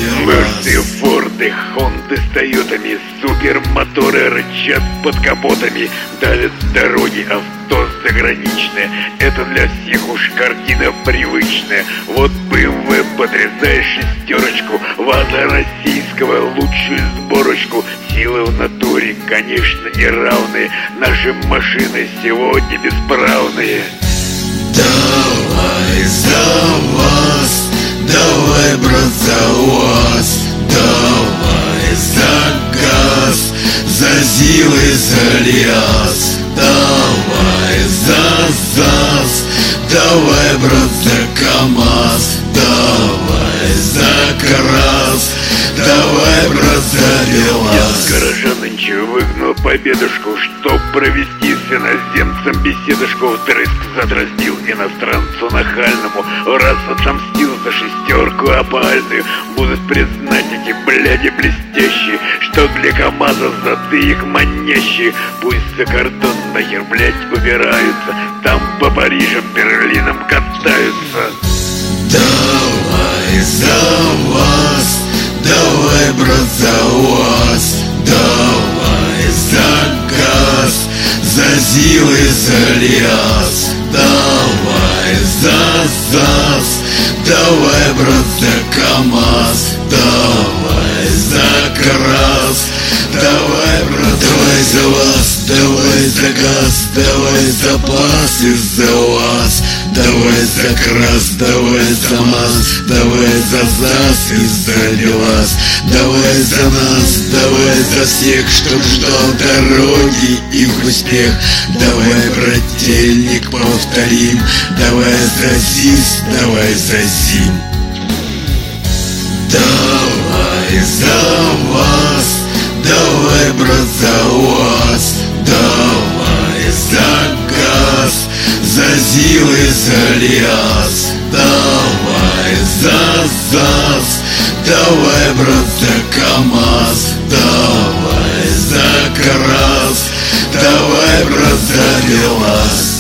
Мерсы, Форды, Хонды с Тойотами, супермоторы рычат под капотами, давят с дороги авто заграничное. Это для всех уж картина привычная. Вот BMW потрясает шестерочку, ВАЗа российского лучшую сборочку. Силы в натуре, конечно, неравные, наши машины сегодня бесправные. Давай за вас, давай, брат, за вас, давай за газ, за силы, за лес, давай за ЗАЗ, давай, брат, за КамАЗ, давай за КРАС, давай, брат, за БелАЗ. Я с гаража нынче выгнал победушку, чтоб провести с иноземцем беседушку. Вдрызг задразнил иностранцу нахальному, раз отомстил за шестерку опальную. Будут признать эти бляди блестящие, что для КамАЗа зады их манящие. Пусть за кордон нахер, блядь, убираются, там по Парижам, Берлинам катаются. Давай за вас, давай, брат, за вас, давай за газ, за силы, за лес, давай за ЗАЗ, давай, брат, за КамАЗ, давай за КРАС, давай, брат, давай за вас, давай за газ, давай за пас из-за вас, давай за КРАС, давай за МАЗ, давай за ЗАЗ из-за БелАЗ, давай за нас, давай за всех, чтоб ждал дороги их успех. Давай, брательник, повторим, давай за ЗИС, давай за ЗИМ. Давай за вас, давай, брат, за вас, давай за газ, за силы, за лес, давай за ЗАЗ, давай, брат, за КамАЗ, давай за КРАС, давай, брат, за БелАЗ.